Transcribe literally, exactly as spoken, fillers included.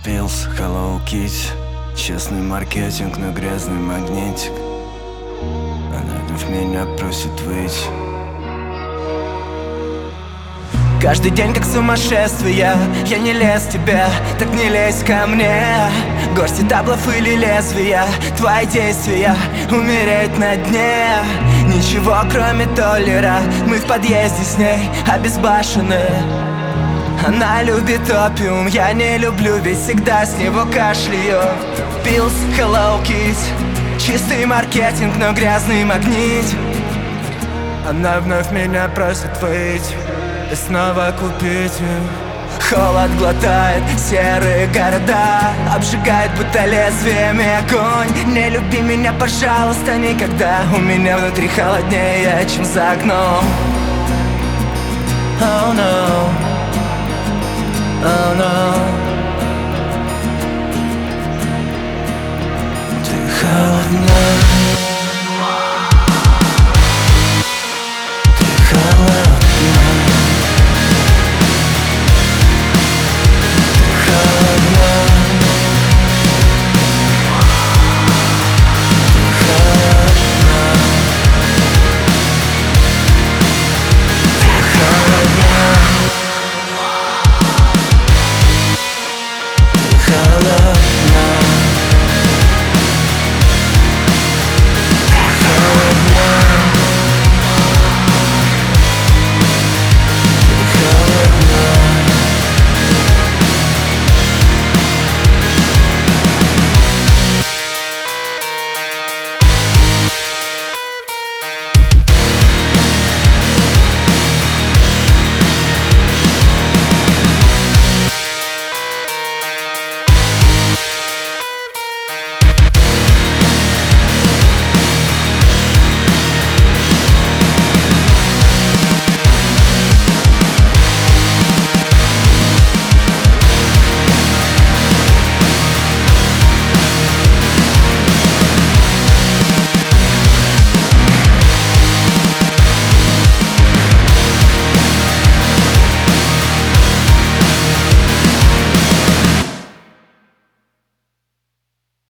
Pills, Hello Kitty. Честный маркетинг, но грязный магнитик. Она вновь меня просит выйти. Каждый день как сумасшествие. Я не лез в тебя, так не лезь ко мне. Горсти таблов или лезвия, твои действия, умереть на дне. Ничего кроме толлера, мы в подъезде с ней обезбашены. Она любит опиум, я не люблю, ведь всегда с него кашляю. Pills, Hello Kitty. Чистый маркетинг, но грязный магнит. Она вновь меня просит выйти и снова купить. Холод глотает серые города, обжигает будто лезвиями огонь. Не люби меня, пожалуйста, никогда. У меня внутри холоднее, чем за окном. Oh no, oh no. Ты холодна.